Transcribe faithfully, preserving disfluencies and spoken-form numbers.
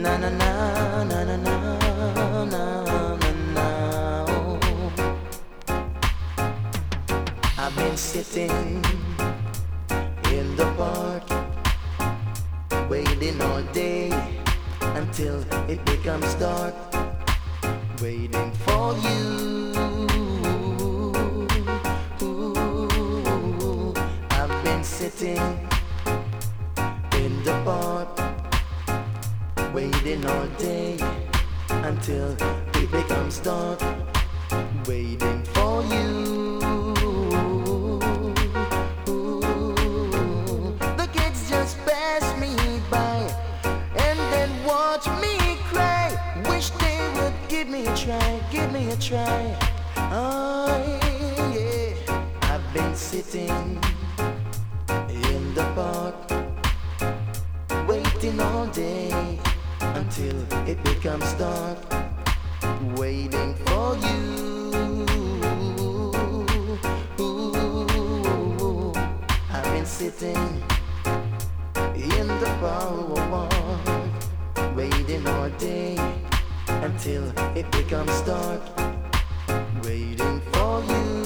Na na na na na na na na na. I've been sitting in the park, waiting all day until it becomes dark, waiting for you. I've been sitting in the park, waiting all day until it becomes dark, waiting for you. The kids just pass me by and then watch me cry. Wish they would give me a try, give me a try. Oh yeah, I've been sitting in the park, waiting all day until it becomes dark, waiting for you. I've been sitting in the park, waiting all day until it becomes dark, waiting for you.